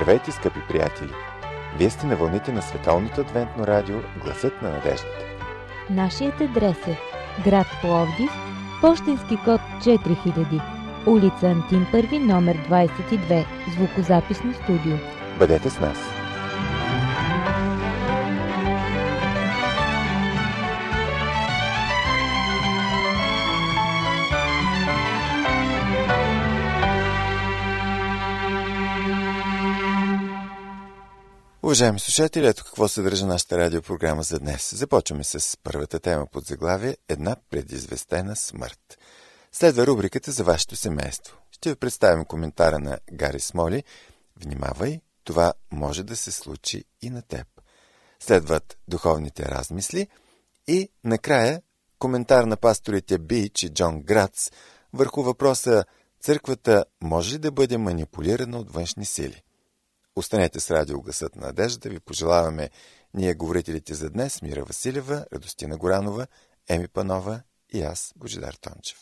Здравейте, скъпи приятели! Вие сте на вълните на Световното адвентно радио Гласът на надеждата. Нашият адрес е град Пловдив, пощенски код 4000, улица Антим Първи, номер 22, звукозаписно студио. Бъдете с нас! Уважаеми слушатели, ето какво съдържа нашата радиопрограма за днес. Започваме с първата тема под заглавие «Една предизвестена смърт». Следва рубриката за вашето семейство. Ще ви представим коментара на Гари Смоли. Внимавай, това може да се случи и на теб. Следват духовните размисли и накрая коментар на пасторите Бич и Джон Грац върху въпроса «Църквата може ли да бъде манипулирана от външни сили?». Останете с радио Гласът на надеждата. Ви пожелаваме ние говорителите за днес Мира Василева, Радостина Горанова, Еми Панова и аз, Божидар Тончев.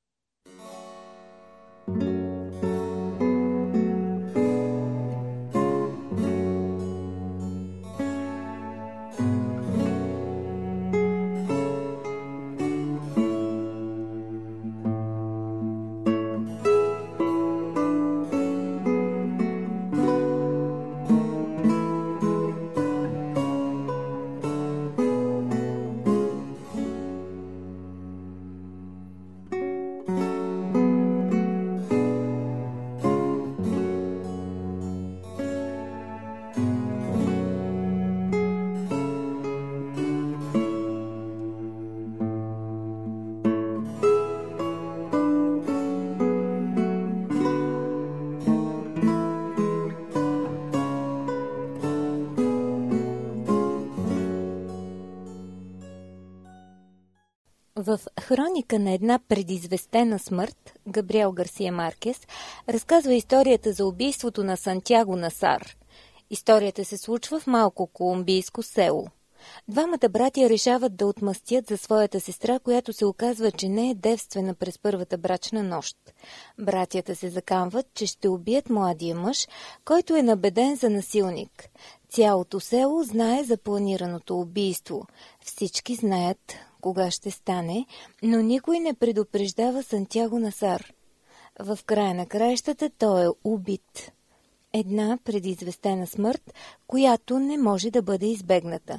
В хроника на една предизвестена смърт, Габриел Гарсия Маркес разказва историята за убийството на Сантяго Насар. Историята се случва в малко колумбийско село. Двамата братя решават да отмъстят за своята сестра, която се оказва, че не е девствена през първата брачна нощ. Братята се заканват, че ще убият младия мъж, който е набеден за насилник. Цялото село знае за планираното убийство. Всички знаят кога ще стане, но никой не предупреждава Сантяго Насар. В края на краищата той е убит. Една предизвестена смърт, която не може да бъде избегната.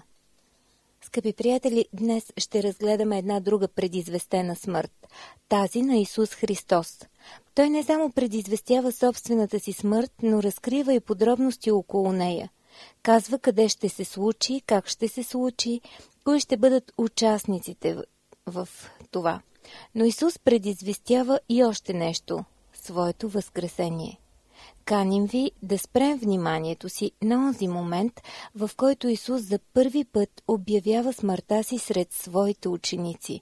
Скъпи приятели, днес ще разгледаме една друга предизвестена смърт, тази на Исус Христос. Той не само предизвестява собствената си смърт, но разкрива и подробности около нея. Казва къде ще се случи, как ще се случи, кои ще бъдат участниците в това. Но Исус предизвестява и още нещо – своето възкресение. Каним ви да спрем вниманието си на онзи момент, в който Исус за първи път обявява смъртта си сред своите ученици.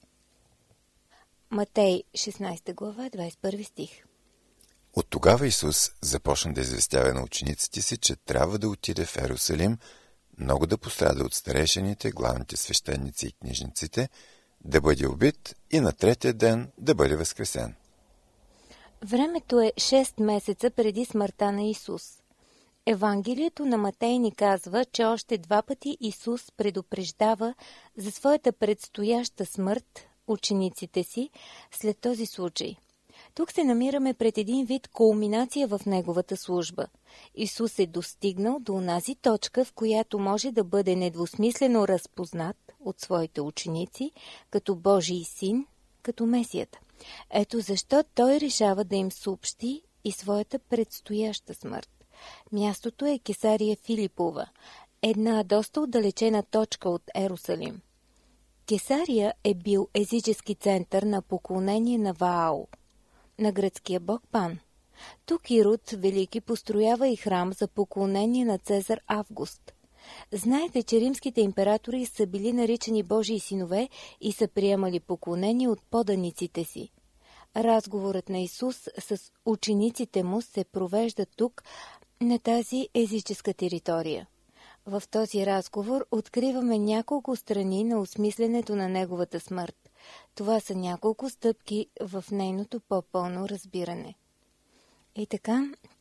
Матей 16 глава, 21 стих. От тогава Исус започна да известява на учениците си, че трябва да отиде в Ерусалим, много да пострада от старейшините, главните свещеници и книжниците, да бъде убит и на третия ден да бъде възкресен. Времето е 6 месеца преди смъртта на Исус. Евангелието на Матей ни казва, че още 2 пъти Исус предупреждава за своята предстояща смърт учениците си след този случай. Тук се намираме пред един вид кулминация в неговата служба. Исус е достигнал до онази точка, в която може да бъде недвусмислено разпознат от своите ученици като Божий син, като Месията. Ето защо той решава да им съобщи и своята предстояща смърт. Мястото е Кесария Филипова, една доста отдалечена точка от Ерусалим. Кесария е бил езически център на поклонение на Ваал, на гръцкия бог Пан. Тук Ирод Велики построява и храм за поклонение на Цезар Август. Знаете, че римските императори са били наричани Божии синове и са приемали поклонение от поданиците си. Разговорът на Исус с учениците му се провежда тук, на тази езическа територия. В този разговор откриваме няколко страни на осмисленето на неговата смърт. Това са няколко стъпки в нейното по-пълно разбиране. И така,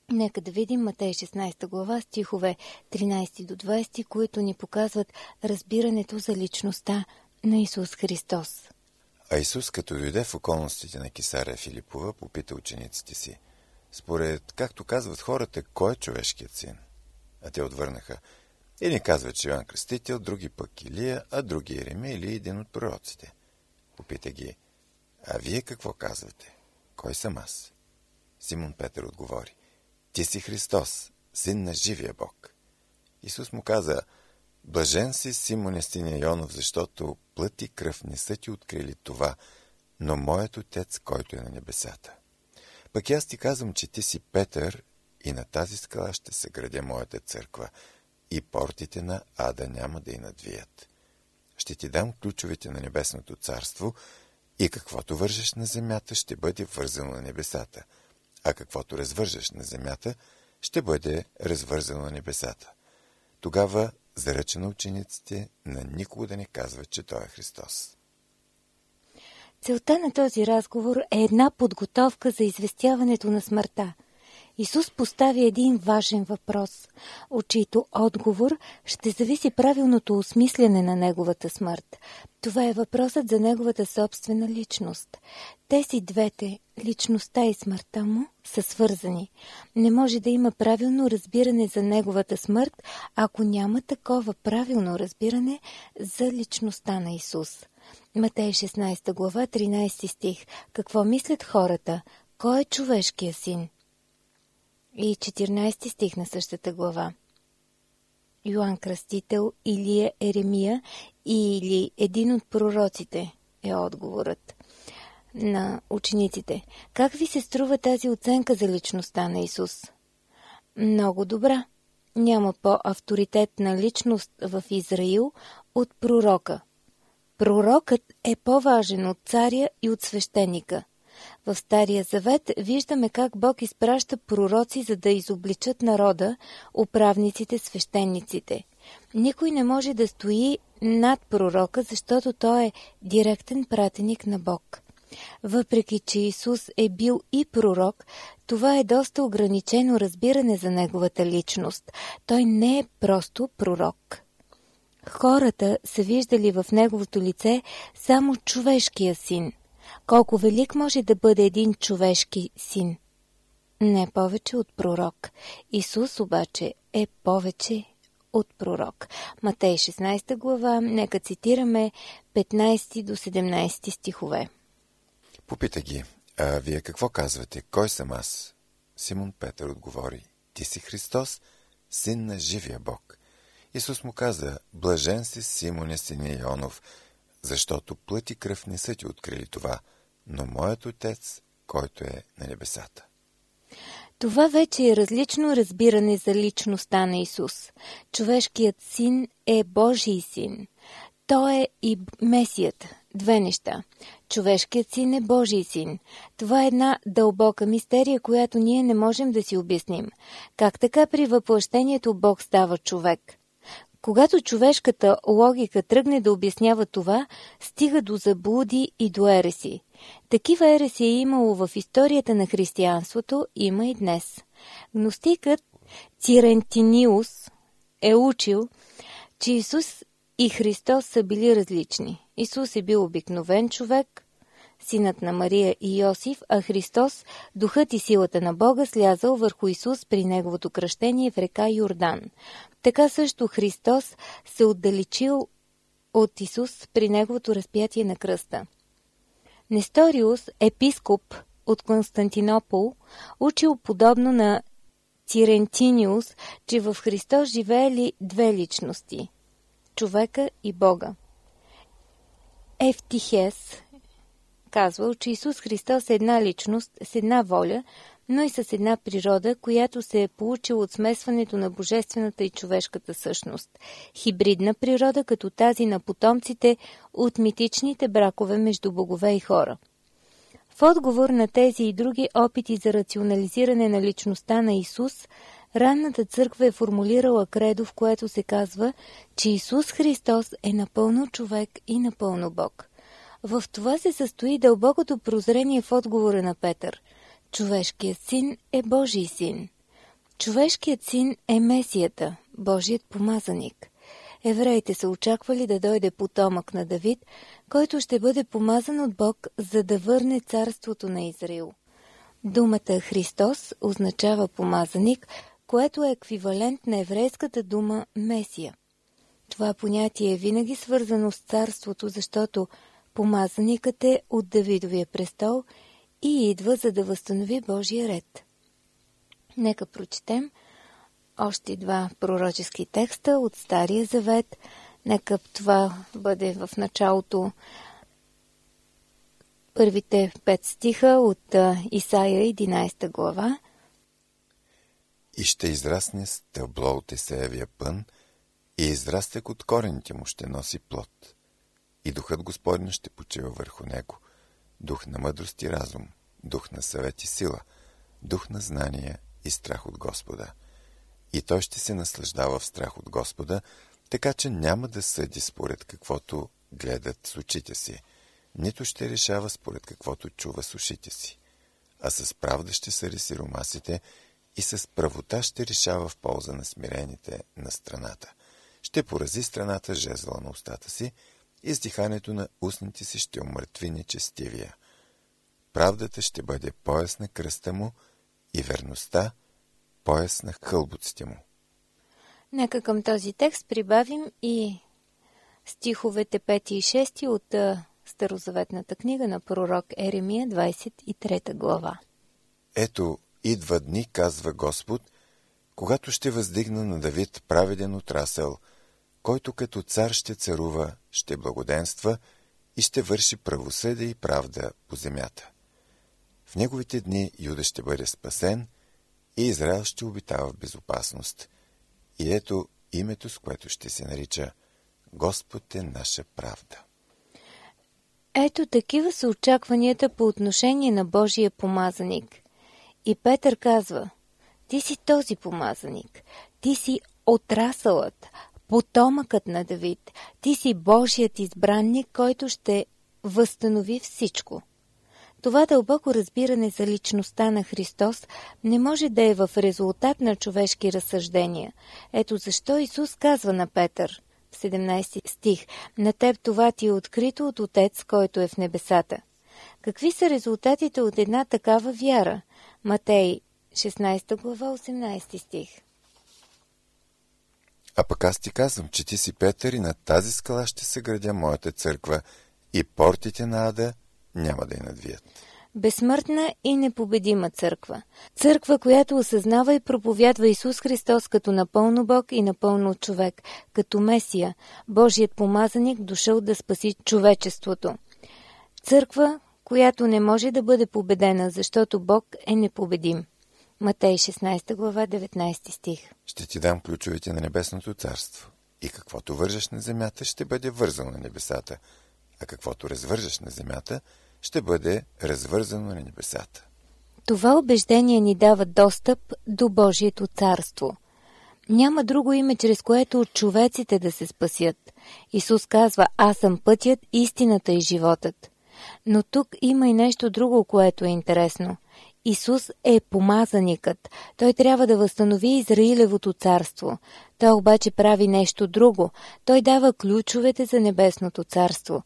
Нека да видим Матей 16 глава, стихове 13 до 20, които ни показват разбирането за личността на Исус Христос. А Исус, като дойде в околностите на Кесария Филипова, попита учениците си: според, както казват хората, кой е човешкият син? А те отвърнаха: едни казват, че Йоан Кръстител, други пък Илия, а други Еремия или един от пророците. Попита ги: а вие какво казвате? Кой съм аз? Симон Петър отговори: ти си Христос, син на живия Бог. Исус му каза: блажен си, Симоне, синя Йонов, защото плът и кръв не са ти открили това, но моят Отец, който е на небесата. Пък аз ти казвам, че ти си Петър и на тази скала ще се градя моята църква и портите на ада няма да й надвият. Ще ти дам ключовете на небесното царство и каквото вържеш на земята ще бъде вързано на небесата, а каквото развържеш на земята ще бъде развързано на небесата. Тогава заръча на учениците на никого да не казва, че той е Христос. Целта на този разговор е една подготовка за известяването на смъртта. Исус постави един важен въпрос, от чийто отговор ще зависи правилното осмисляне на неговата смърт. Това е въпросът за неговата собствена личност. Тези двете, личността и смъртта му, са свързани. Не може да има правилно разбиране за неговата смърт, ако няма такова правилно разбиране за личността на Исус. Матей 16 глава, 13 стих. Какво мислят хората? Кой е човешкия син? И 14 стих на същата глава. Йоан Кръстител, Илия, Еремия или един от пророците е отговорът на учениците. Как ви се струва тази оценка за личността на Исус? Много добра. Няма по-авторитетна личност в Израил от пророка. Пророкът е по-важен от царя и от свещеника. В Стария завет виждаме как Бог изпраща пророци, за да изобличат народа, управниците, свещениците. Никой не може да стои над пророка, защото той е директен пратеник на Бог. Въпреки че Исус е бил и пророк, това е доста ограничено разбиране за неговата личност. Той не е просто пророк. Хората са виждали в неговото лице само човешкия син. Колко велик може да бъде един човешки син? Не повече от пророк. Исус обаче е повече от пророк. Матей 16 глава, нека цитираме 15 до 17 стихове. Попита ги: а вие какво казвате? Кой съм аз? Симон Петър отговори: ти си Христос, син на живия Бог. Исус му каза: блажен си, Симоне, синя Йонов, защото плът и кръв не са ти открили това, но моят Отец, който е на небесата. Това вече е различно разбиране за личността на Исус. Човешкият син е Божий син. Той е и Месият. Две неща. Човешкият син е Божий син. Това е една дълбока мистерия, която ние не можем да си обясним. Как така при въплъщението Бог става човек? Когато човешката логика тръгне да обяснява това, стига до заблуди и до ереси. Такива ереси е имало в историята на християнството, има и днес. Гностикът Цирентиниус е учил, че Исус и Христос са били различни. Исус е бил обикновен човек, синът на Мария и Йосиф, а Христос, духът и силата на Бога, слязал върху Исус при неговото кръщение в река Йордан. Така също Христос се отдалечил от Исус при неговото разпятие на кръста. Несториус, епископ от Константинопол, учил подобно на Цирентиниус, че в Христос живеели две личности – човека и Бога. Евтихес казвал, че Исус Христос е една личност с една воля, но и с една природа, която се е получила от смесването на божествената и човешката същност. Хибридна природа, като тази на потомците от митичните бракове между богове и хора. В отговор на тези и други опити за рационализиране на личността на Исус, ранната църква е формулирала кредо, в което се казва, че Исус Христос е напълно човек и напълно Бог. В това се състои дълбокото прозрение в отговора на Петър. Човешкият син е Божий син. Човешкият син е Месията, Божият помазаник. Евреите са очаквали да дойде потомък на Давид, който ще бъде помазан от Бог, за да върне царството на Израил. Думата Христос означава помазаник, което е еквивалент на еврейската дума Месия. Това понятие е винаги свързано с царството, защото помазаникът е от Давидовия престол и идва, за да възстанови Божия ред. Нека прочетем още два пророчески текста от Стария завет. Нека това бъде в началото първите 5 стиха от Исаия 11 глава. И ще израсне стъбло от Есеевия пън, и израстък от корените му ще носи плод. И духът Господня ще почива върху него, дух на мъдрост и разум, дух на съвет и сила, дух на знание и страх от Господа. И той ще се наслаждава в страх от Господа, така че няма да съди според каквото гледат с очите си, нито ще решава според каквото чува с ушите си, а с правда ще съди сиромасите и с правота ще решава в полза на смирените на страната. Ще порази страната жезла на устата си и с дихането на устните си ще умъртви нечестивия. Правдата ще бъде пояс на кръста му и верността пояс на хълбоците му. Нека към този текст прибавим и стиховете 5 и 6 от Старозаветната книга на пророк Еремия, 23 глава. Ето, идва дни, казва Господ, когато ще въздигна на Давид праведен отрасъл, който като цар ще царува, ще благоденства и ще върши правосъдие и правда по земята. В неговите дни Юда ще бъде спасен и Израел ще обитава в безопасност. И ето името, с което ще се нарича Господ е наша правда. Ето такива са очакванията по отношение на Божия помазаник. И Петър казва: ти си този помазаник, ти си отрасълът, потомъкът на Давид, ти си Божият избранник, който ще възстанови всичко. Това дълбоко разбиране за личността на Христос не може да е в резултат на човешки разсъждения. Ето защо Исус казва на Петър, в 17 стих: на теб това ти е открито от Отец, който е в небесата. Какви са резултатите от една такава вяра? Матей, 16 глава, 18 стих. А пък аз ти казвам, че ти си Петър и на тази скала ще се градя моята църква и портите на ада няма да я надвият. Безсмъртна и непобедима църква. Църква, която осъзнава и проповядва Исус Христос като напълно Бог и напълно човек, като Месия, Божият помазаник, дошъл да спаси човечеството. Църква, която не може да бъде победена, защото Бог е непобедим. Матей 16 глава, 19 стих. Ще ти дам ключовете на небесното царство. И каквото вържеш на земята, ще бъде вързано на небесата, а каквото развържеш на земята, ще бъде развързано на небесата. Това убеждение ни дава достъп до Божието царство. Няма друго име, чрез което човеците да се спасят. Исус казва: аз съм пътят, истината и животът. Но тук има и нещо друго, което е интересно. Исус е помазаникът. Той трябва да възстанови Израилевото царство. Той обаче прави нещо друго. Той дава ключовете за небесното царство.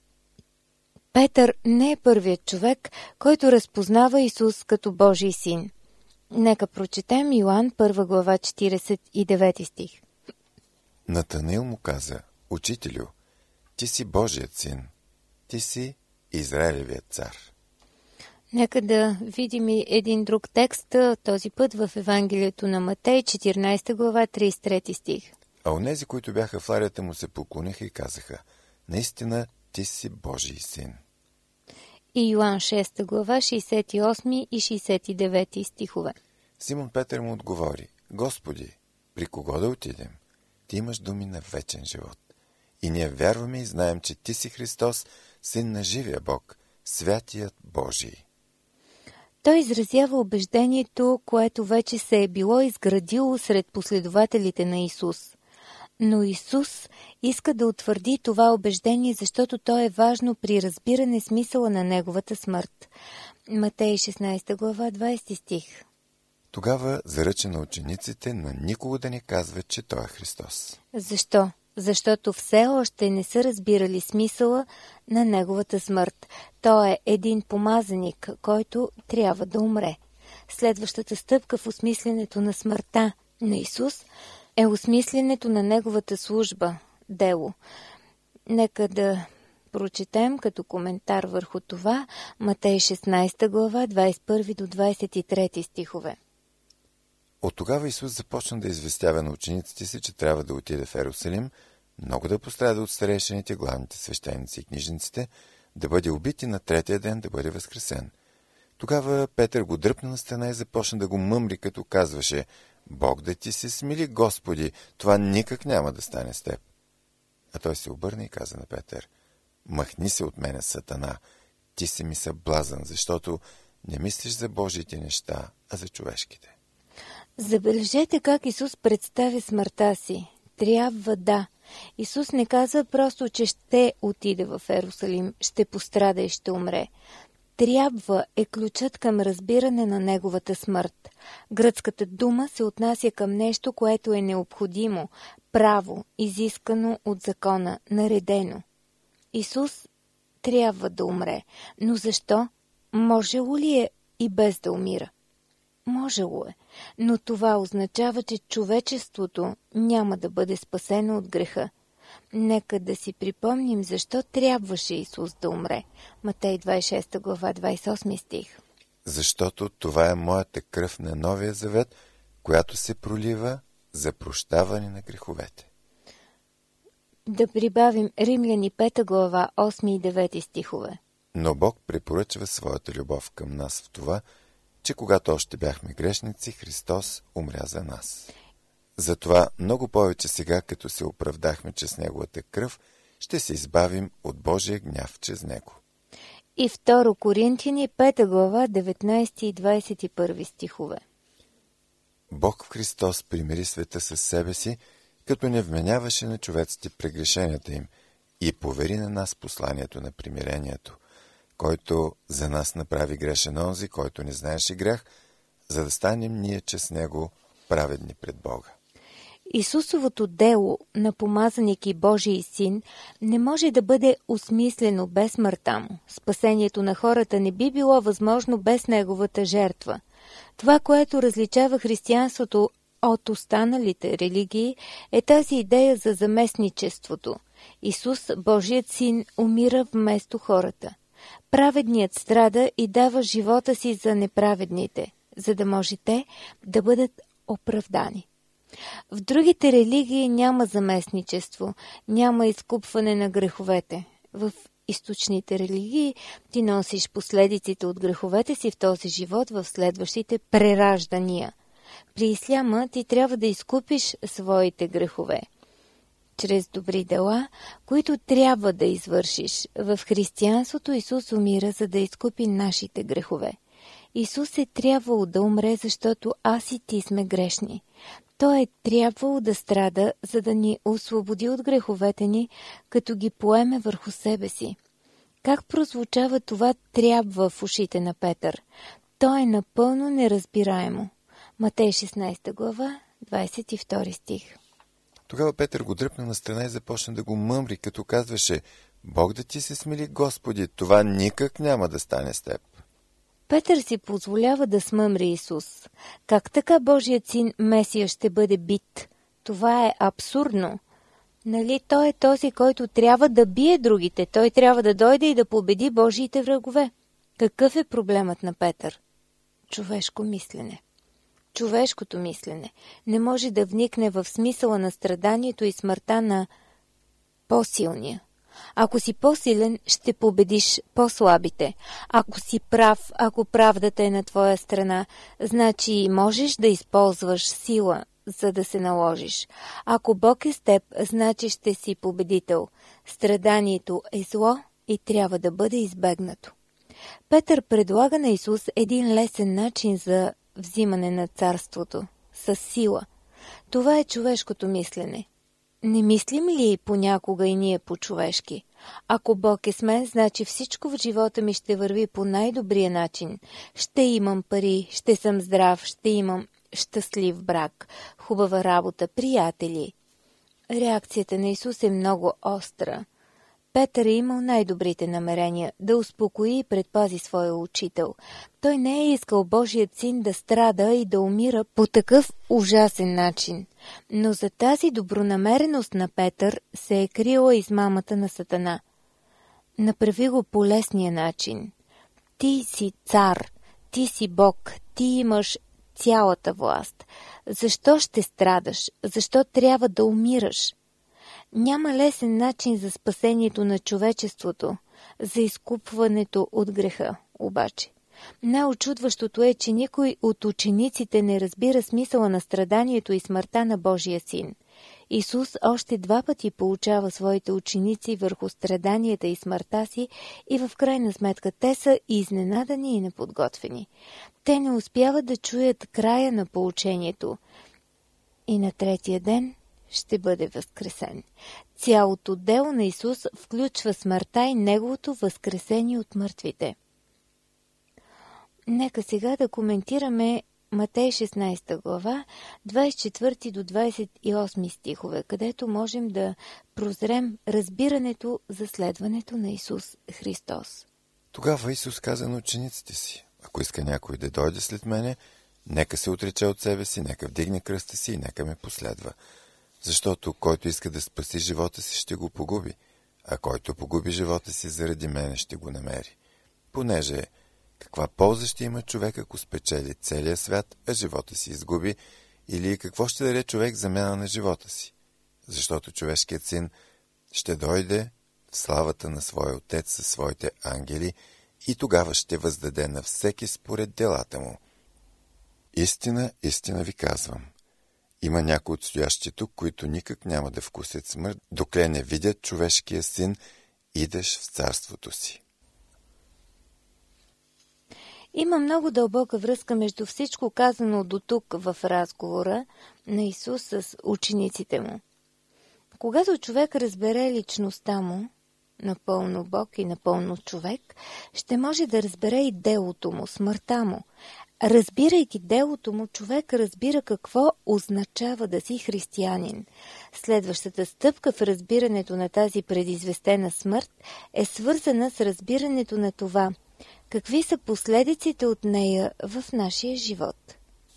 Петър не е първият човек, който разпознава Исус като Божий син. Нека прочетем Йоан 1 глава 49 стих. Натанаил му каза: Учителю, ти си Божият син, ти си Израилевият цар. Нека да видим и един друг текст, този път в Евангелието на Матей, 14 глава, 33 стих. А онези, които бяха в ларята му, се поклониха и казаха: наистина ти си Божий син. И Йоан 6 глава, 68 и 69 стихове. Симон Петър му отговори: Господи, при кого да отидем? Ти имаш думи на вечен живот. И ние вярваме и знаем, че ти си Христос, син на живия Бог, святият Божий. Той изразява убеждението, което вече се е било изградило сред последователите на Исус. Но Исус иска да утвърди това убеждение, защото то е важно при разбиране смисъла на неговата смърт. Матей 16 глава, 20 стих. Тогава заръча на учениците на никого да не казват, че той е Христос. Защо? Защото все още не са разбирали смисъла на неговата смърт. Той е един помазаник, който трябва да умре. Следващата стъпка в осмисленето на смъртта на Исус е осмисленето на неговата служба, дело. Нека да прочетем като коментар върху това Матей 16 глава, 21 до 23 стихове. От тогава Исус започна да известява на учениците си, че трябва да отиде в Ерусалим, много да пострада от старейшините, главните свещеници и книжниците, да бъде убит и на третия ден да бъде възкресен. Тогава Петър го дръпна на страна и започна да го мъмри, като казваше: Бог да ти се смили, Господи, това никак няма да стане с теб. А той се обърна и каза на Петър: Махни се от мене, Сатана, ти си ми съблазън, защото не мислиш за Божиите неща, а за човешките. Забележете как Исус представя смъртта си. Трябва да. Исус не казва просто, че ще отиде в Ерусалим, ще пострада и ще умре. Трябва е ключът към разбиране на неговата смърт. Гръцката дума се отнася към нещо, което е необходимо, право, изискано от закона, наредено. Исус трябва да умре. Но защо? Можело ли е и без да умира? Можело е, но това означава, че човечеството няма да бъде спасено от греха. Нека да си припомним защо трябваше Исус да умре. Матей 26 глава 28 стих. Защото това е моята кръв на Новия завет, която се пролива за прощаване на греховете. Да прибавим Римляни 5 глава 8 и 9 стихове. Но Бог препоръчва своята любов към нас в това, че когато още бяхме грешници, Христос умря за нас. Затова много повече сега, като се оправдахме чрез Неговата кръв, ще се избавим от Божия гняв чрез Него. И 2 Коринтияни 5 глава 19 и 21 стихове. Бог в Христос примири света със себе си, като не вменяваше на човеците прегрешенията им и повери на нас посланието на примирението, който за нас направи грешен онзи, който не знаеше грях, за да станем ние чрез него праведни пред Бога. Исусовото дело на помазаник и Божий син не може да бъде осмислено без смъртта му. Спасението на хората не би било възможно без неговата жертва. Това, което различава християнството от останалите религии, е тази идея за заместничеството. Исус, Божият син, умира вместо хората. Праведният страда и дава живота си за неправедните, за да може те да бъдат оправдани. В другите религии няма заместничество, няма изкупване на греховете. В източните религии ти носиш последиците от греховете си в този живот в следващите прераждания. При исляма ти трябва да изкупиш своите грехове чрез добри дела, които трябва да извършиш. В християнството Исус умира, за да изкупи нашите грехове. Исус е трябвало да умре, защото аз и ти сме грешни. Той е трябвало да страда, за да ни освободи от греховете ни, като ги поеме върху себе си. Как прозвучава това трябва в ушите на Петър? То е напълно неразбираемо. Матей 16 глава, 22 стих. Тогава Петър го дръпна на страна и започна да го мъмри, като казваше: Бог да ти се смили, Господи, това никак няма да стане с теб. Петър си позволява да смъмри Исус. Как така Божият син Месия ще бъде бит? Това е абсурдно. Нали той е този, който трябва да бие другите? Той трябва да дойде и да победи Божиите врагове. Какъв е проблемът на Петър? Човешко мислене. Човешкото мислене не може да вникне в смисъла на страданието и смъртта на по-силния. Ако си по-силен, ще победиш по-слабите. Ако си прав, ако правдата е на твоя страна, значи можеш да използваш сила, за да се наложиш. Ако Бог е с теб, значи ще си победител. Страданието е зло и трябва да бъде избегнато. Петър предлага на Исус един лесен начин за взимане на царството – с сила. Това е човешкото мислене. Не мислим ли понякога и ние по-човешки? Ако Бог е с мен, значи всичко в живота ми ще върви по най-добрия начин. Ще имам пари, ще съм здрав, ще имам щастлив брак, хубава работа, приятели. Реакцията на Исус е много остра. Петър е имал най-добрите намерения да успокои и предпази своя учител. Той не е искал Божият син да страда и да умира по такъв ужасен начин. Но за тази добронамереност на Петър се е крила измамата на Сатана. Направи го по лесния начин. Ти си цар, ти си Бог, ти имаш цялата власт. Защо ще страдаш? Защо трябва да умираш? Няма лесен начин за спасението на човечеството, за изкупването от греха, обаче. Най-очудващото е, че никой от учениците не разбира смисъла на страданието и смъртта на Божия син. Исус още 2 пъти получава своите ученици върху страданията и смъртта си и в крайна сметка те са изненадани и неподготвени. Те не успяват да чуят края на поучението. И на 3-я ден ще бъде възкресен. Цялото дело на Исус включва смъртта и Неговото възкресение от мъртвите. Нека сега да коментираме Матей 16 глава, 24 до 28 стихове, където можем да прозрем разбирането за следването на Исус Христос. Тогава Исус каза на учениците си: ако иска някой да дойде след мене, нека се отрече от себе си, нека вдигне кръста си и нека ме последва. Защото който иска да спаси живота си, ще го погуби, а който погуби живота си заради мене, ще го намери. Понеже каква полза ще има човек, ако спечели целия свят, а живота си изгуби, или какво ще даде човек замяна на живота си? Защото човешкият син ще дойде в славата на своя Отец със своите ангели и тогава ще въздаде на всеки според делата му. Истина, истина ви казвам. Има някои от стоящи тук, които никак няма да вкусят смърт, докле не видят човешкия син, идеш в царството си. Има много дълбока връзка между всичко казано до тук в разговора на Исус с учениците му. Когато човек разбере личността му, напълно Бог и напълно човек, ще може да разбере и делото му, смъртта му. Разбирайки делото му, човек разбира какво означава да си християнин. Следващата стъпка в разбирането на тази предизвестена смърт е свързана с разбирането на това, какви са последиците от нея в нашия живот.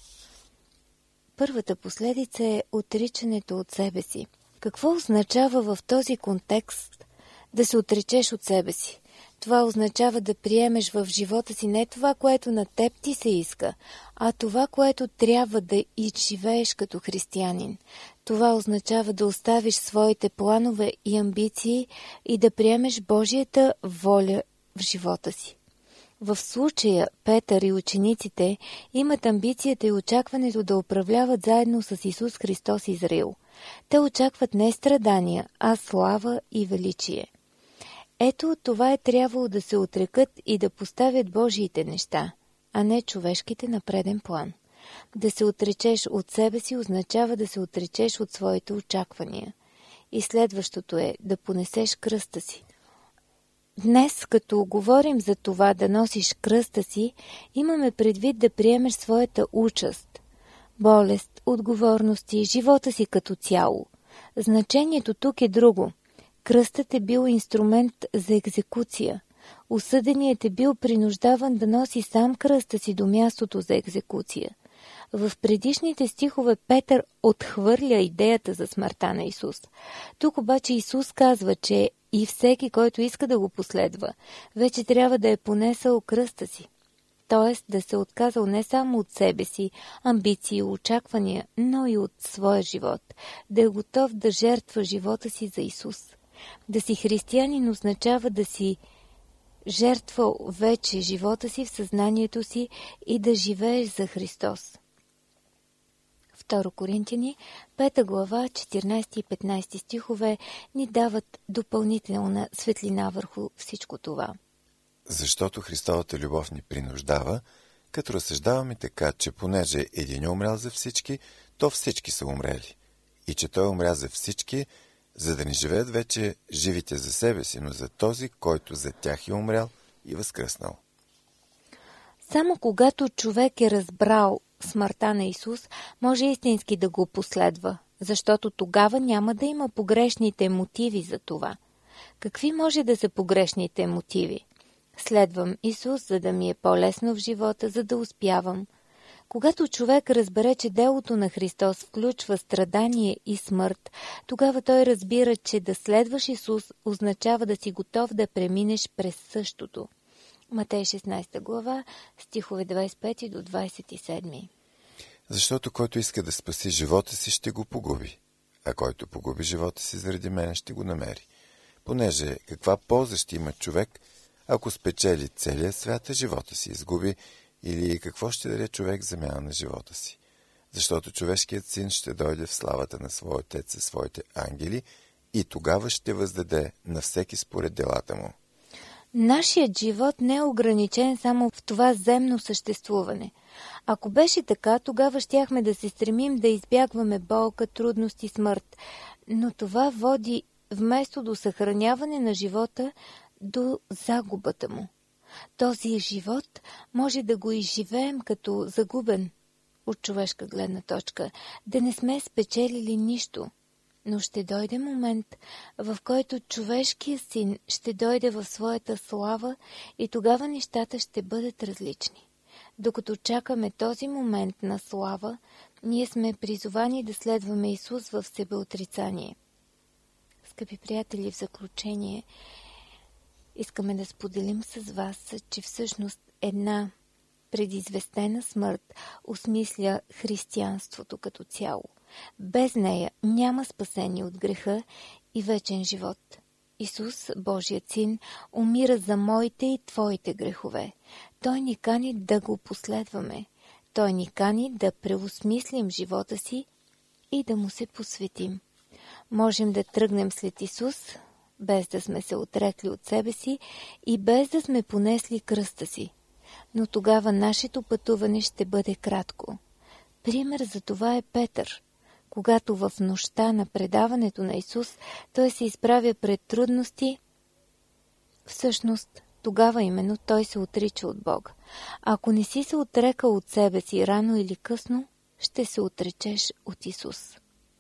Първата последица е отричането от себе си. Какво означава в този контекст да се отречеш от себе си? Това означава да приемеш в живота си не това, което на теб ти се иска, а това, което трябва да изживееш като християнин. Това означава да оставиш своите планове и амбиции и да приемеш Божията воля в живота си. В случая Петър и учениците имат амбицията и очакването да управляват заедно с Исус Христос Израил. Те очакват не страдания, а слава и величие. Ето от това е трябвало да се отрекат и да поставят Божиите неща, а не човешките на преден план. Да се отречеш от себе си означава да се отречеш от своите очаквания. И следващото е да понесеш кръста си. Днес, като говорим за това да носиш кръста си, имаме предвид да приемеш своята участ, болест, отговорности, живота си като цяло. Значението тук е друго. Кръстът е бил инструмент за екзекуция. Осъденият е бил принуждаван да носи сам кръста си до мястото за екзекуция. В предишните стихове Петър отхвърля идеята за смъртта на Исус. Тук обаче Исус казва, че и всеки, който иска да го последва, вече трябва да е понесъл кръста си. Т.е. да се отказал не само от себе си, амбиции и очаквания, но и от своя живот. Да е готов да жертва живота си за Исус. Да си християнин означава да си жертвал вече живота си в съзнанието си и да живееш за Христос. 2 Коринтияни, 5 глава, 14 и 15 стихове ни дават допълнителна светлина върху всичко това. Защото Христовата любов ни принуждава, като разсъждаваме така, че понеже един е умрял за всички, то всички са умрели. И че Той умря за всички, за да не живеят вече живите за себе си, но за този, който за тях е умрял и възкръснал. Само когато човек е разбрал смъртта на Исус, може истински да го последва, защото тогава няма да има погрешните мотиви за това. Какви може да са погрешните мотиви? Следвам Исус, за да ми е по-лесно в живота, за да успявам. Когато човек разбере, че делото на Христос включва страдание и смърт, тогава той разбира, че да следваш Исус означава да си готов да преминеш през същото. Матей 16 глава, стихове 25 до 27. Защото който иска да спаси живота си, ще го погуби, а който погуби живота си заради мен, ще го намери. Понеже каква полза ще има човек, ако спечели целия свят, а живота си изгуби, или какво ще даде човек замяна на живота си? Защото човешкият син ще дойде в славата на своя отец със своите ангели и тогава ще въздаде на всеки според делата му. Нашият живот не е ограничен само в това земно съществуване. Ако беше така, тогава щяхме да се стремим да избягваме болка, трудност и смърт. Но това води вместо до съхраняване на живота, до загубата му. Този живот може да го изживеем като загубен от човешка гледна точка, да не сме спечелили нищо. Но ще дойде момент, в който човешкият син ще дойде в своята слава и тогава нещата ще бъдат различни. Докато чакаме този момент на слава, ние сме призовани да следваме Исус в себеотрицание. Скъпи приятели, в заключение искаме да споделим с вас, че всъщност една предизвестена смърт осмисля християнството като цяло. Без нея няма спасение от греха и вечен живот. Исус, Божият син, умира за моите и твоите грехове. Той ни кани да го последваме. Той ни кани да преосмислим живота си и да му се посветим. Можем да тръгнем след Исус, без да сме се отрекли от себе си и без да сме понесли кръста си. Но тогава нашето пътуване ще бъде кратко. Пример за това е Петър. Когато в нощта на предаването на Исус той се изправя пред трудности, всъщност тогава именно той се отрича от Бога. Ако не си се отрекал от себе си рано или късно, ще се отречеш от Исус.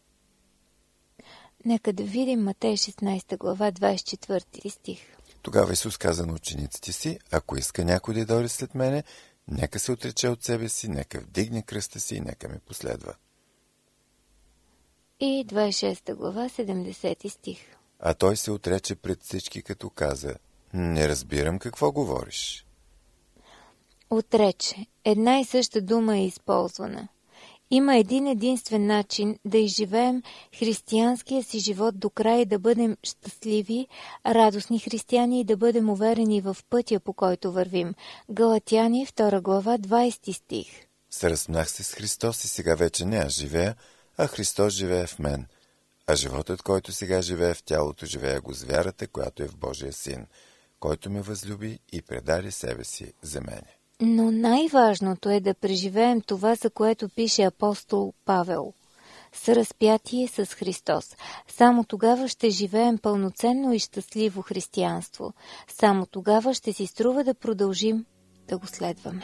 Нека да видим Матей 16 глава 24 стих. Тогава Исус каза на учениците си: ако иска някой да дойде след мене, нека се отрече от себе си, нека вдигне кръста си и нека ме последва. И 26 глава 70 стих. А той се отрече пред всички, като каза: не разбирам какво говориш. Отрече. Една и съща дума е използвана. Има един единствен начин да изживеем християнския си живот до края и да бъдем щастливи, радостни християни и да бъдем уверени в пътя, по който вървим. Галатяни 2 глава 20 стих. Сръснах се с Христос и сега вече не аз живея, а Христос живее в мен. А животът, който сега живее в тялото, живее го с вярата, която е в Божия син, който ме възлюби и предаде себе си за мене. Но най-важното е да преживеем това, за което пише апостол Павел. Съразпятие с Христос. Само тогава ще живеем пълноценно и щастливо християнство. Само тогава ще си струва да продължим да го следваме.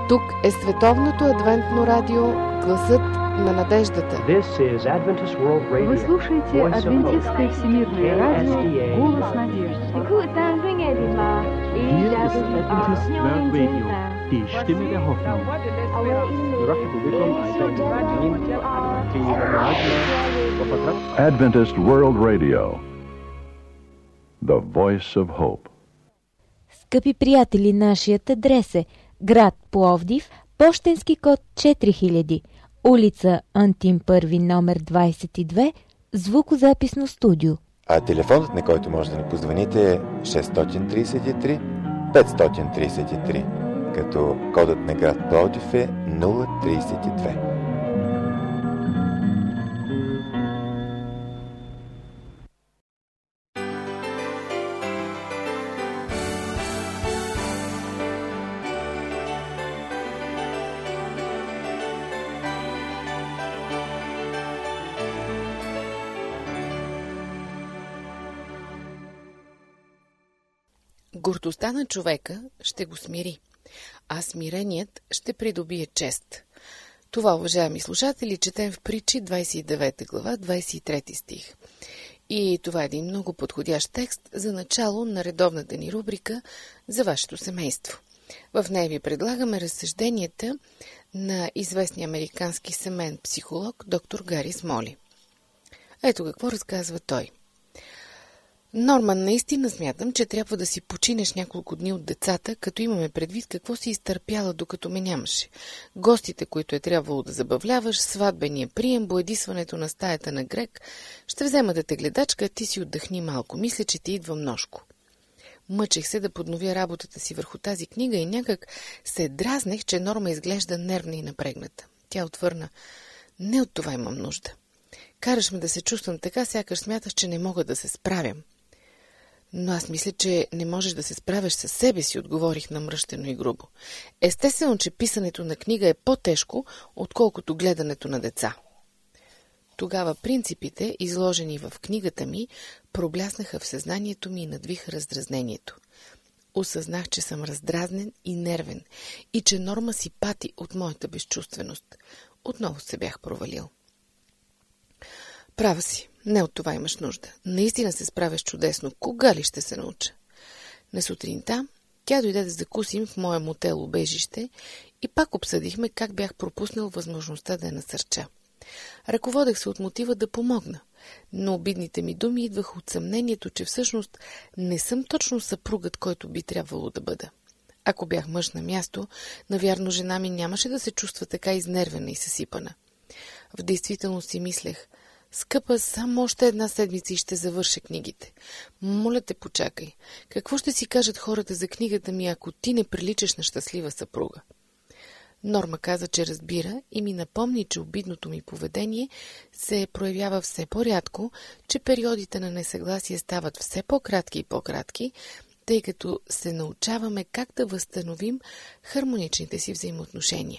Тук е Световното адвентно радио, гласът на надеждата. Вы слушаете Адвентистское всемирное радио «Голос надежды». Die Stimme der Hoffnung. Adventist World Radio, the voice of hope. Скъпи приятели, нашият адрес е град Пловдив, пощенски код 4000, улица Антим Първи, номер 22, звукозаписно студио. А телефонът, на който може да ни позвоните, е 633 533, като кодът на град Пловдив е 032. Гордостта на човека ще го смири, а смиреният ще придобие чест. Това, уважаеми слушатели, четем в Притчи 29 глава, 23 стих. И това е един много подходящ текст за начало на редовната ни рубрика за вашето семейство. В нея ви предлагаме разсъжденията на известния американски семейен психолог доктор Гари Смоли. Ето какво разказва той. Норман, наистина смятам, че трябва да си починеш няколко дни от децата, като имаме предвид какво си изтърпяла, докато ме нямаше. Гостите, които е трябвало да забавляваш, сватбения прием, боядисването на стаята на Грег. Ще взема да те гледачка, а ти си отдъхни малко. Мисля, че ти идва множко. Мъчех се да подновя работата си върху тази книга и някак се дразнех, че Норма изглежда нервна и напрегната. Тя отвърна: не от това имам нужда. Караш ме да се чувствам така, сякаш смяташ, че не мога да се справям. Но аз мисля, че не можеш да се справяш със себе си, отговорих намръщено и грубо. Естествено, че писането на книга е по-тежко, отколкото гледането на деца. Тогава принципите, изложени в книгата ми, пробляснаха в съзнанието ми и надвиха раздразнението. Осъзнах, че съм раздразнен и нервен и че Норма си пати от моята безчувственост. Отново се бях провалил. Права си, не от това имаш нужда. Наистина се справяш чудесно. Кога ли ще се науча? На сутринта тя дойде да закусим в моя мотел убежище и пак обсъдихме как бях пропуснал възможността да я насърча. Ръководех се от мотива да помогна, но обидните ми думи идваха от съмнението, че всъщност не съм точно съпругът, който би трябвало да бъда. Ако бях мъж на място, навярно жена ми нямаше да се чувства така изнервена и съсипана. В действителност си мислех: скъпа, само още една седмица и ще завърша книгите. Моля те, почакай. Какво ще си кажат хората за книгата ми, ако ти не приличаш на щастлива съпруга? Норма каза, че разбира и ми напомни, че обидното ми поведение се проявява все по-рядко, че периодите на несъгласие стават все по-кратки и по-кратки, тъй като се научаваме как да възстановим хармоничните си взаимоотношения.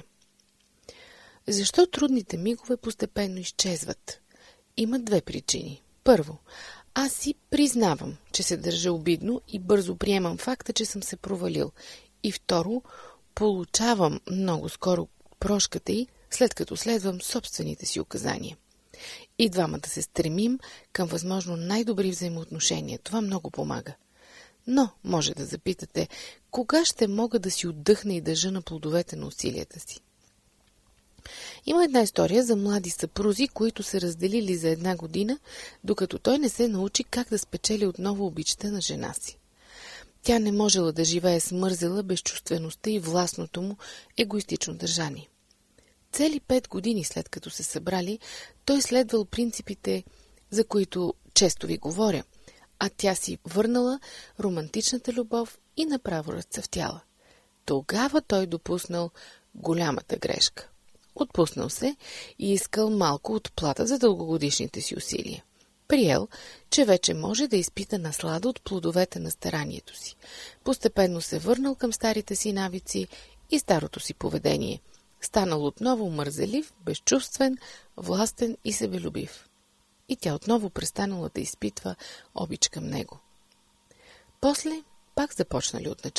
Защо трудните мигове постепенно изчезват? Има две причини. Първо, аз си признавам, че се държа обидно и бързо приемам факта, че съм се провалил. И второ, получавам много скоро прошката й, след като следвам собствените си указания. И двамата се стремим към възможно най-добри взаимоотношения. Това много помага. Но, може да запитате, кога ще мога да си отдъхна и държа на плодовете на усилията си? Има една история за млади съпрузи, които се разделили за 1 година, докато той не се научи как да спечели отново обичта на жена си. Тя не можела да живее с мързела безчувствеността и властното му егоистично държание. Цели 5 години след като се събрали, той следвал принципите, за които често ви говоря, а тя си върнала романтичната любов и направо разцъфтяла. Тогава той допуснал голямата грешка. Отпуснал се и искал малко отплата за дългогодишните си усилия. Приел, че вече може да изпита наслада от плодовете на старанието си. Постепенно се върнал към старите си навици и старото си поведение. Станал отново мързелив, безчувствен, властен и себелюбив. И тя отново престанала да изпитва обич към него. После пак започнали от начало.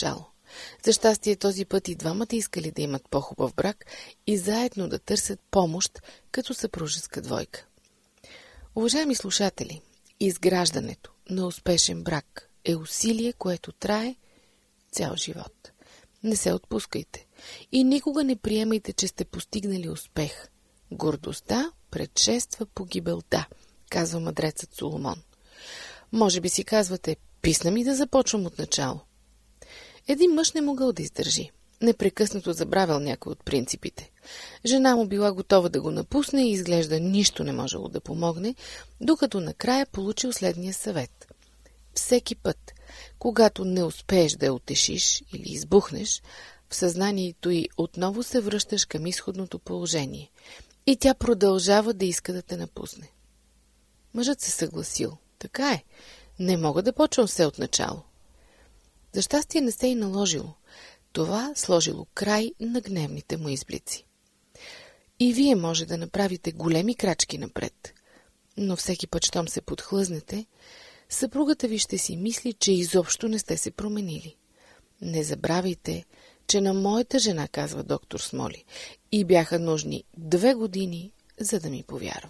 За щастие този път и двамата искали да имат по-хубав брак и заедно да търсят помощ като съпружеска двойка. Уважаеми слушатели, изграждането на успешен брак е усилие, което трае цял живот. Не се отпускайте и никога не приемайте, че сте постигнали успех. Гордостта предшества погибелта, казва мъдрецът Соломон. Може би си казвате, писна ми да започвам от начало. Един мъж не могъл да издържи. Непрекъснато забравял някой от принципите. Жена му била готова да го напусне и изглежда нищо не можело да помогне, докато накрая получил следния съвет. Всеки път, когато не успееш да я утешиш или избухнеш, в съзнанието й отново се връщаш към изходното положение и тя продължава да иска да те напусне. Мъжът се съгласил. Така е. Не мога да почвам все от начало. За щастие не се и наложило. Това сложило край на гневните му изблици. И вие може да направите големи крачки напред. Но всеки път, щом се подхлъзнете, съпругата ви ще си мисли, че изобщо не сте се променили. Не забравяйте, че на моята жена, казва доктор Смоли, и бяха нужни 2 години, за да ми повярва.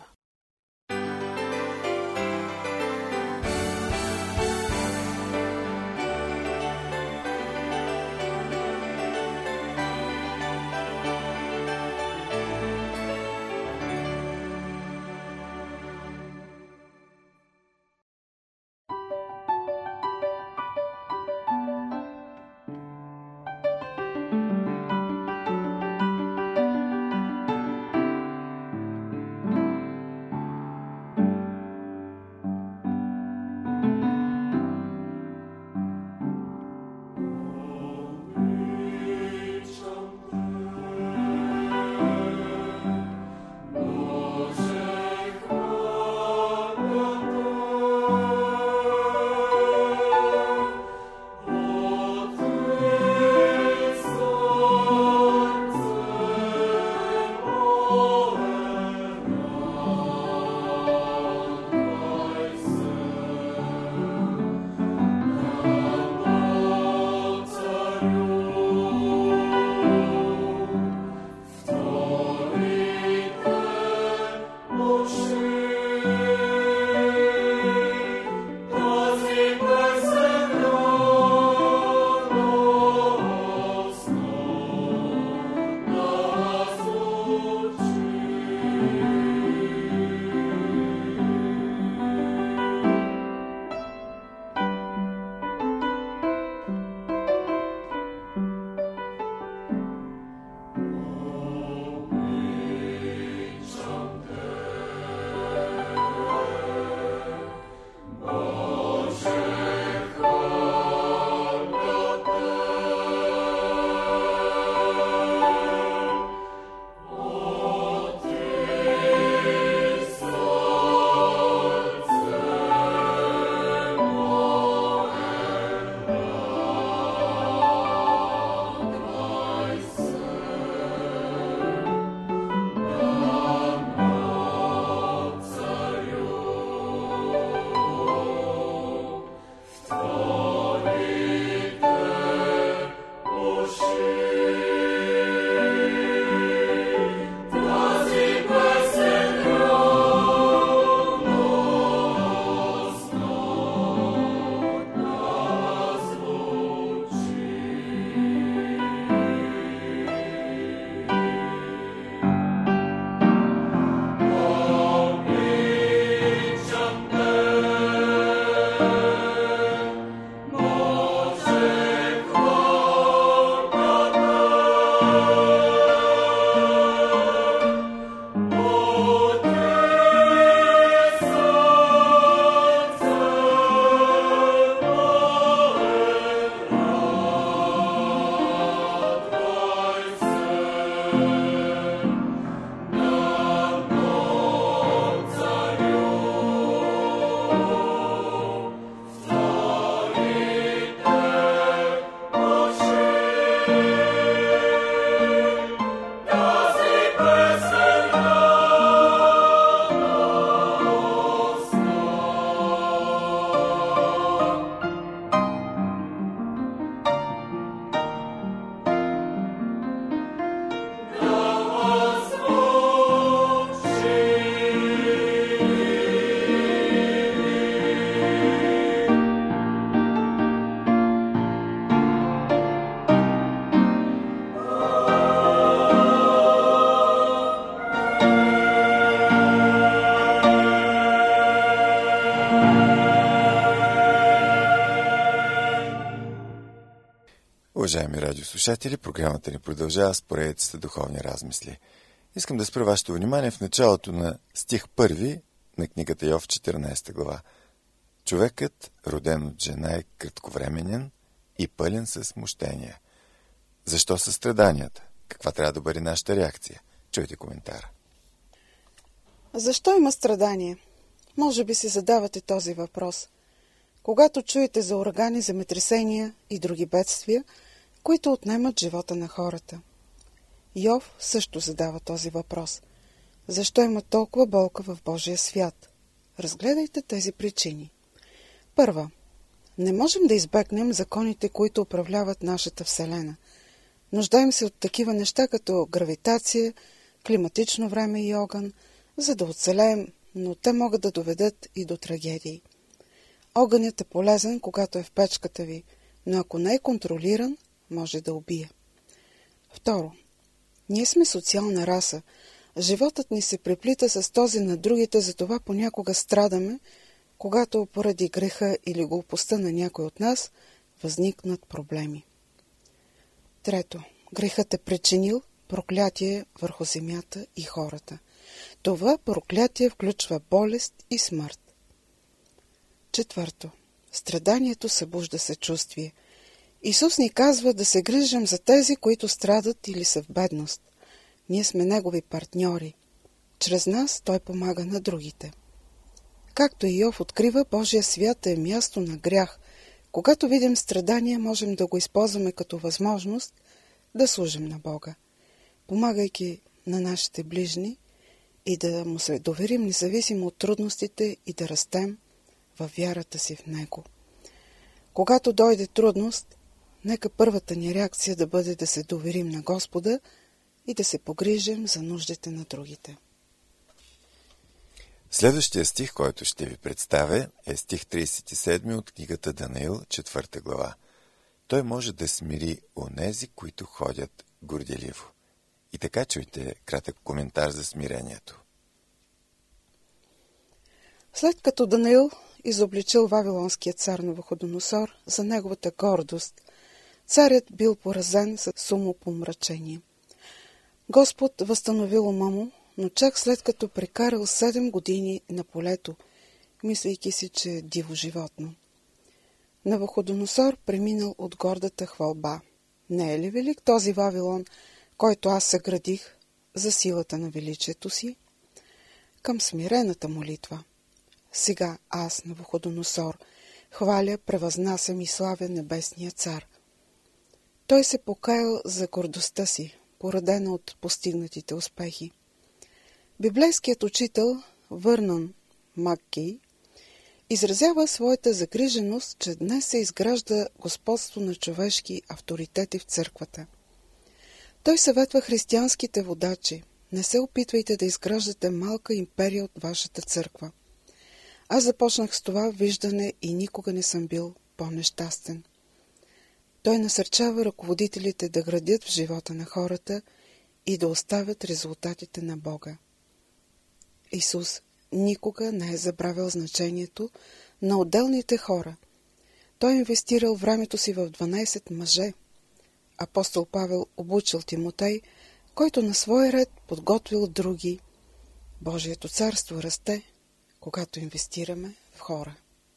Уважаеми радиослушатели, програмата ни продължава с поредицата духовни размисли. Искам да спра вашето внимание в началото на стих 1 на книгата Йов, 14 глава. Човекът, роден от жена, е кратковременен и пълен със смущения. Защо са страданията? Каква трябва да бъде нашата реакция? Чуйте коментара. Защо има страдание? Може би си задавате този въпрос. Когато чуете за урагани, земетресения и други бедствия, които отнемат живота на хората. Йов също задава този въпрос. Защо има толкова болка в Божия свят? Разгледайте тези причини. Първа. Не можем да избегнем законите, които управляват нашата Вселена. Нуждаем се от такива неща, като гравитация, климатично време и огън, за да оцелеем, но те могат да доведат и до трагедии. Огънят е полезен, когато е в печката ви, но ако не е контролиран, може да убие. Второ. Ние сме социална раса. Животът ни се преплита с този на другите, затова понякога страдаме, когато поради греха или глупостта на някой от нас възникнат проблеми. Трето. Грехът е причинил проклятие върху земята и хората. Това проклятие включва болест и смърт. Четвърто. Страданието събужда съчувствие. Исус ни казва да се грижим за тези, които страдат или са в бедност. Ние сме Негови партньори. Чрез нас Той помага на другите. Както и Йов открива, Божия свят е място на грях. Когато видим страдания, можем да го използваме като възможност да служим на Бога, помагайки на нашите ближни и да му се доверим независимо от трудностите и да растем във вярата си в Него. Когато дойде трудност, нека първата ни реакция да бъде да се доверим на Господа и да се погрижим за нуждите на другите. Следващия стих, който ще ви представя, е стих 37 от книгата Данаил, 4 глава. Той може да смири онези, които ходят горделиво. И така чуйте кратък коментар за смирението. След като Данаил изобличил вавилонския цар Навуходоносор за неговата гордост, царят бил поразен с умопомрачение. Господ възстановил ума му, но чак след като прекарал 7 години на полето, мислейки си, че е диво животно. Навуходоносор преминал от гордата хвалба. Не е ли велик този Вавилон, който аз съградих за силата на величието си? Към смирената молитва. Сега аз, Навуходоносор, хваля, превъзнасям и славя небесния цар. Той се покаял за гордостта си, породена от постигнатите успехи. Библейският учител Върнан Маккей изразява своята загриженост, че днес се изгражда господство на човешки авторитети в църквата. Той съветва християнските водачи: не се опитвайте да изграждате малка империя от вашата църква. Аз започнах с това виждане и никога не съм бил по-нещастен. Той насърчава ръководителите да градят в живота на хората и да оставят резултатите на Бога. Исус никога не е забравял значението на отделните хора. Той е инвестирал времето си в 12 мъже. Апостол Павел обучил Тимотей, който на свой ред подготвил други. Божието царство расте, когато инвестираме в хора.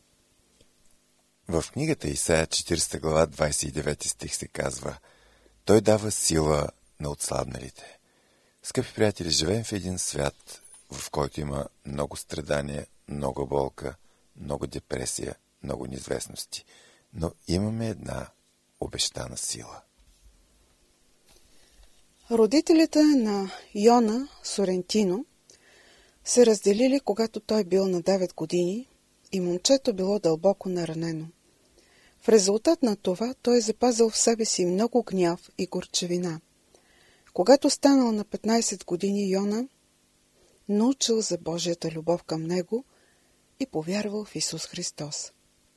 В книгата Исаия 40 глава 29 стих се казва: Той дава сила на отслабналите. Скъпи приятели, живеем в един свят, в който има много страдания, много болка, много депресия, много неизвестности. Но имаме една обещана сила. Родителите на Йона Сорентино се разделили, когато той бил на 9 години и момчето било дълбоко наранено. В резултат на това той е запазил в себе си много гняв и горчевина. Когато станал на 15 години, Йона научил за Божията любов към него и повярвал в Исус Христос.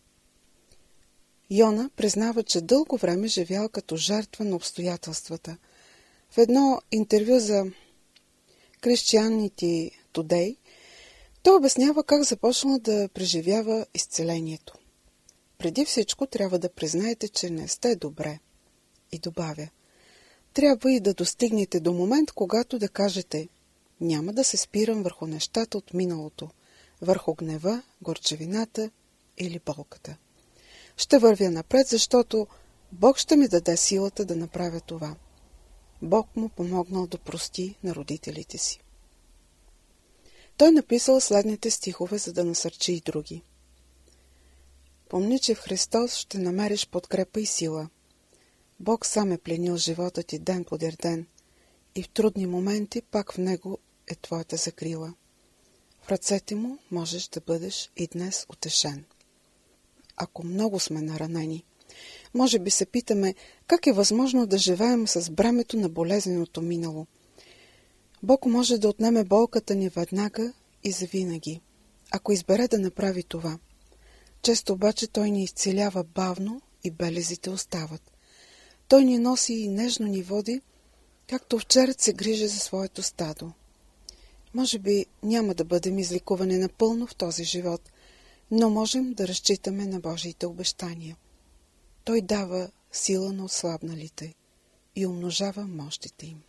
Йона признава, че дълго време живял като жертва на обстоятелствата. В едно интервю за Christianity Today той обяснява как започнал да преживява изцелението. Преди всичко трябва да признаете, че не сте добре. и добавя: трябва и да достигнете до момент, когато да кажете: няма да се спирам върху нещата от миналото, върху гнева, горчевината или болката. Ще вървя напред, защото Бог ще ми даде силата да направя това. Бог му помогнал да прости на родителите си. Той написал следните стихове, за да насърчи и други. Помни, че в Христос ще намериш подкрепа и сила. Бог сам е пленил живота ти ден подир ден и в трудни моменти пак в Него е твоята закрила. В ръцете му можеш да бъдеш и днес утешен. Ако много сме наранени, може би се питаме как е възможно да живеем с бремето на болезненото минало. Бог може да отнеме болката ни веднага и завинаги, ако избере да направи това. Често обаче Той ни изцелява бавно и белезите остават. Той ни носи и нежно ни води, както овчарят се грижи за своето стадо. Може би няма да бъдем излекувани напълно в този живот, но можем да разчитаме на Божиите обещания. Той дава сила на отслабналите и умножава мощите им.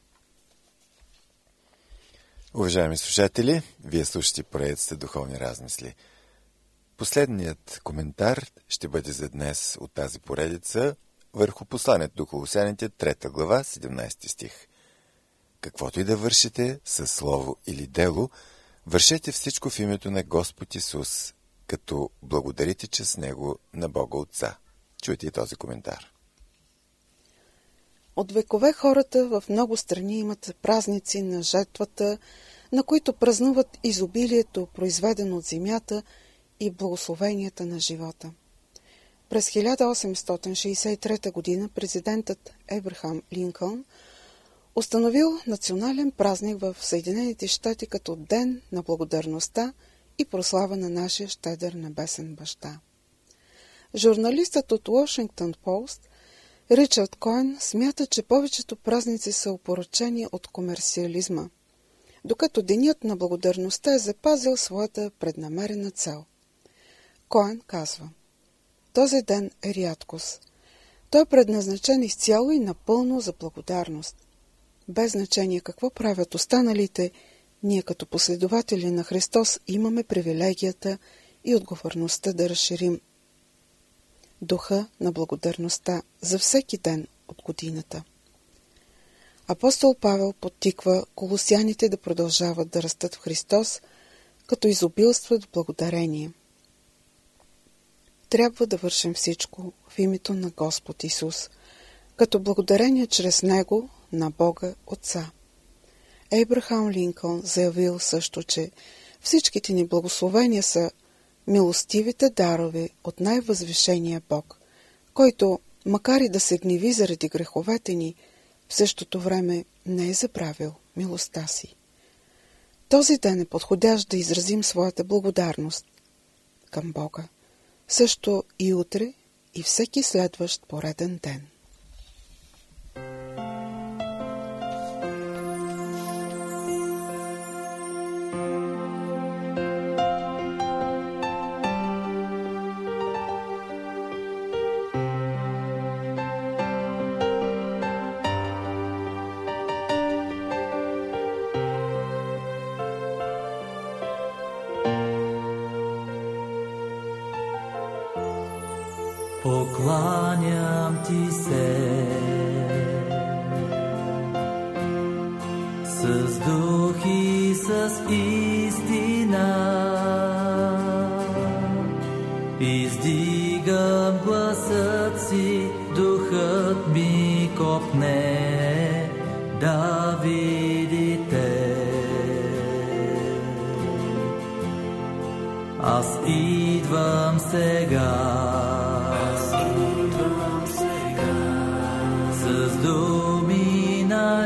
Уважаеми слушатели, вие слушате поредицата Духовни размисли. Последният коментар ще бъде за днес от тази поредица върху посланието до Колосяните, 3 глава, 17 стих. Каквото и да вършите със слово или дело, вършете всичко в името на Господ Исус, като благодарите чрез Него на Бога Отца. Чуйте и този коментар. От векове хората в много страни имат празници на жетвата, на които празнуват изобилието, произведено от земята и благословенията на живота. През 1863 година президентът Ебрахам Линкълн установил национален празник в Съединените щати като Ден на благодарността и прослава на нашия щедър небесен баща. Журналистът от Washington Post Ричард Коен смята, че повечето празници са опорочени от комерциализма, докато Денят на благодарността е запазил своята преднамерена цел. Коен казва: този ден е рядкост. Той е предназначен изцяло и напълно за благодарност. Без значение какво правят останалите, ние като последователи на Христос имаме привилегията и отговорността да разширим духа на благодарността за всеки ден от годината. Апостол Павел подтиква колосяните да продължават да растат в Христос, като изобилстват в благодарение. Трябва да вършим всичко в името на Господ Исус, като благодарение чрез Него на Бога Отца. Ейбрахам Линкълн заявил също, че всичките ни благословения са милостивите дарове от най-възвишения Бог, който, макар и да се гневи заради греховете ни, в същото време не е забравил милостта си. Този ден е подходящ да изразим своята благодарност към Бога, също и утре и всеки следващ пореден ден. Покланям ти се с дух и с истина, издигам гласът си, духът ми копне да видите. Аз идвам сега с думи на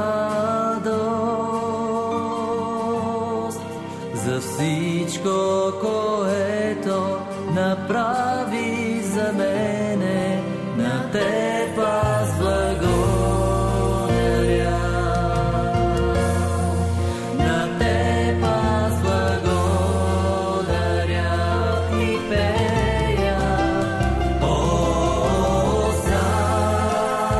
радост за всичко, което направи за мене, на теб аз благодаря. На теб аз благодаря и пея. Осанна,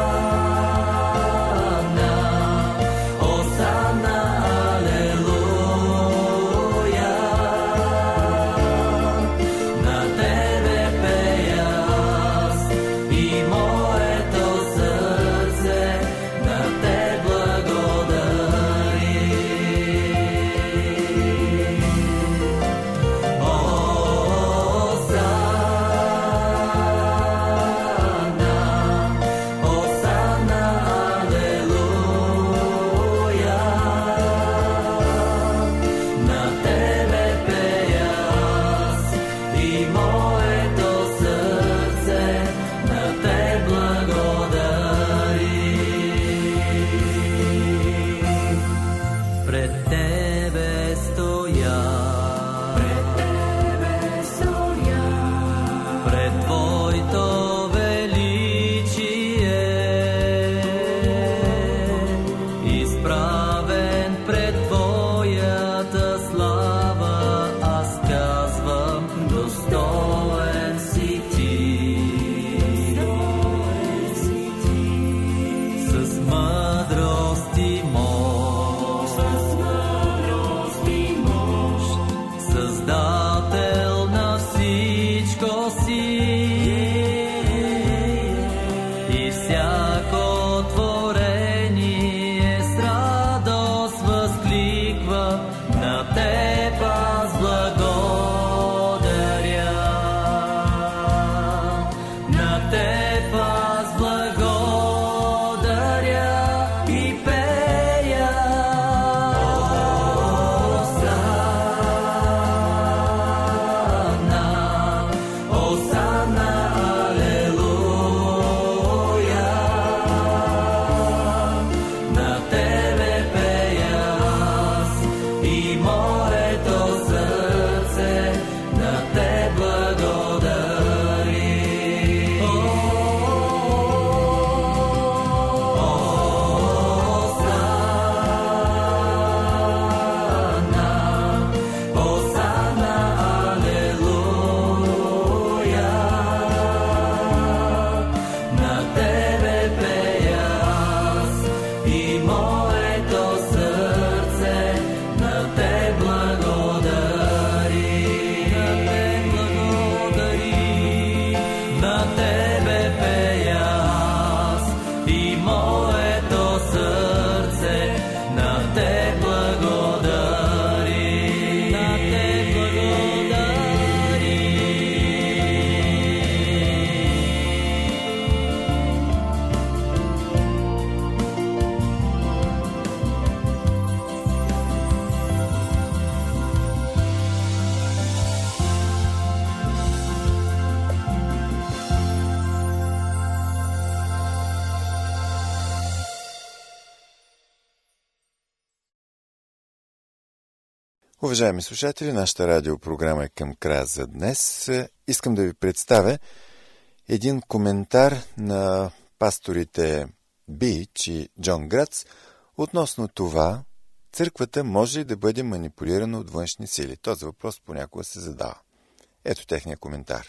Уважаеми слушатели, нашата радиопрограма е към края за днес. Искам да ви представя един коментар на пасторите Бич и Джон Грац относно това, църквата може ли да бъде манипулирана от външни сили. Този въпрос понякога се задава. Ето техния коментар.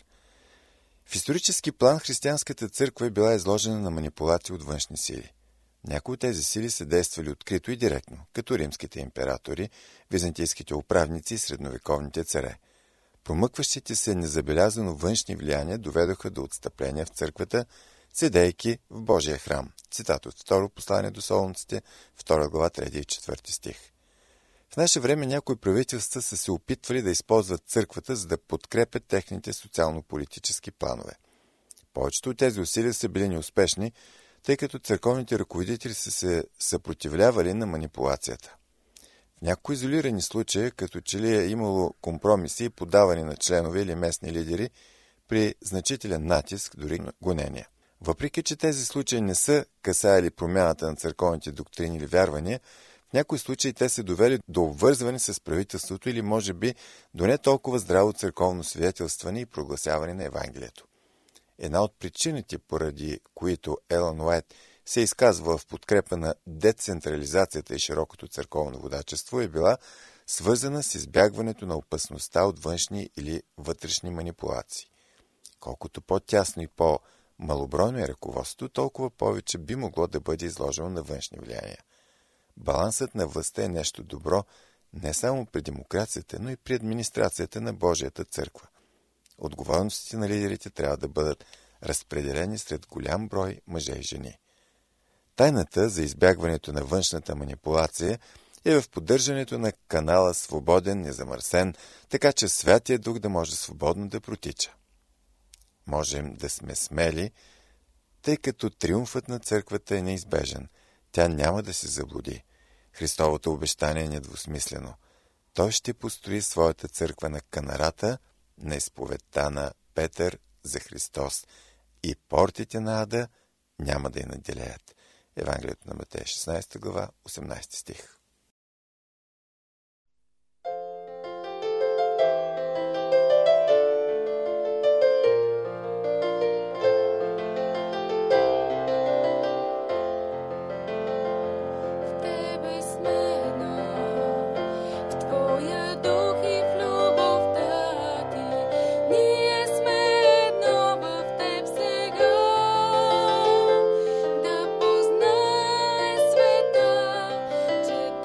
В исторически план християнската църква е била изложена на манипулации от външни сили. Някои от тези сили са действали открито и директно, като римските императори, византийските управници и средновековните царе. Промъкващите се незабелязано външни влияния доведоха до отстъпления в църквата, седейки в Божия храм. Цитат от второ послание до Солунците, 2 глава, 3 и 4 стих. В наше време някои правителства са се опитвали да използват църквата, за да подкрепят техните социално-политически планове. Повечето от тези усилия са били неуспешни, тъй като църковните ръководители са се съпротивлявали на манипулацията. В някои изолирани случаи, като че ли е имало компромиси и подаване на членове или местни лидери при значителен натиск, дори гонения. Въпреки че тези случаи не са касаели промяната на църковните доктрини или вярвания, в някои случаи те се довели до обвързване с правителството или може би до не толкова здраво църковно свидетелстване и прогласяване на Евангелието. Една от причините, поради които Елън Уайт се изказва в подкрепа на децентрализацията и широкото църковно водачество, е била свързана с избягването на опасността от външни или вътрешни манипулации. Колкото по-тясно и по-малобройно е ръководството, толкова повече би могло да бъде изложено на външни влияния. Балансът на властта е нещо добро не само при демокрацията, но и при администрацията на Божията църква. Отговорностите на лидерите трябва да бъдат разпределени сред голям брой мъже и жени. Тайната за избягването на външната манипулация е в поддържането на канала свободен, незамърсен, така че Святия Дух да може свободно да протича. Можем да сме смели, тъй като триумфът на църквата е неизбежен. Тя няма да се заблуди. Христовото обещание е недвусмислено. Той ще построи своята църква на канарата, на изповедта на Петър за Христос, и портите на ада няма да я наделеят. Евангелието на Матей, 16 глава, 18 стих. Че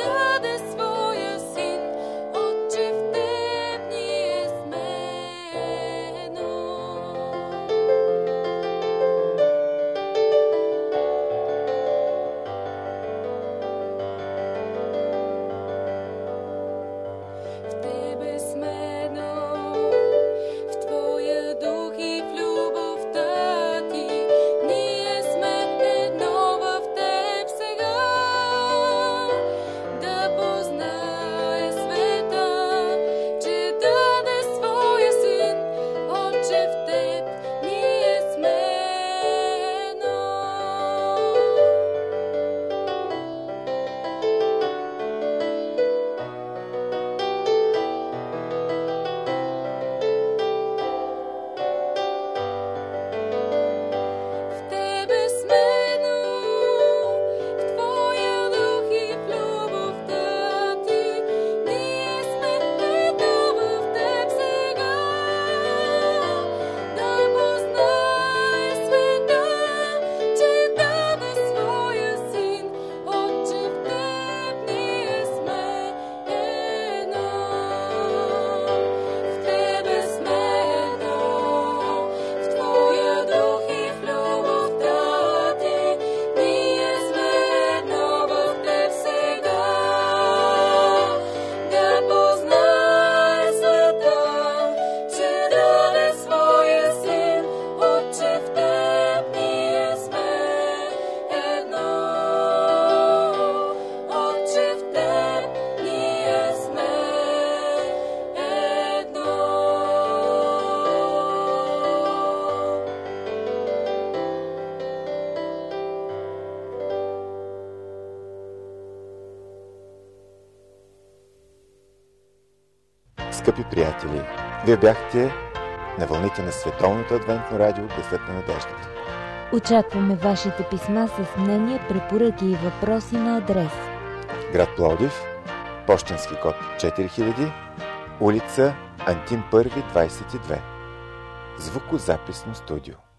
Скъпи приятели, вие бяхте на вълните на Световното адвентно радио Гласът на надеждата. Очакваме вашите писма с мнения, препоръки и въпроси на адрес: град Пловдив, пощенски код 4000, улица Антим 1, 22. Звукозаписно студио.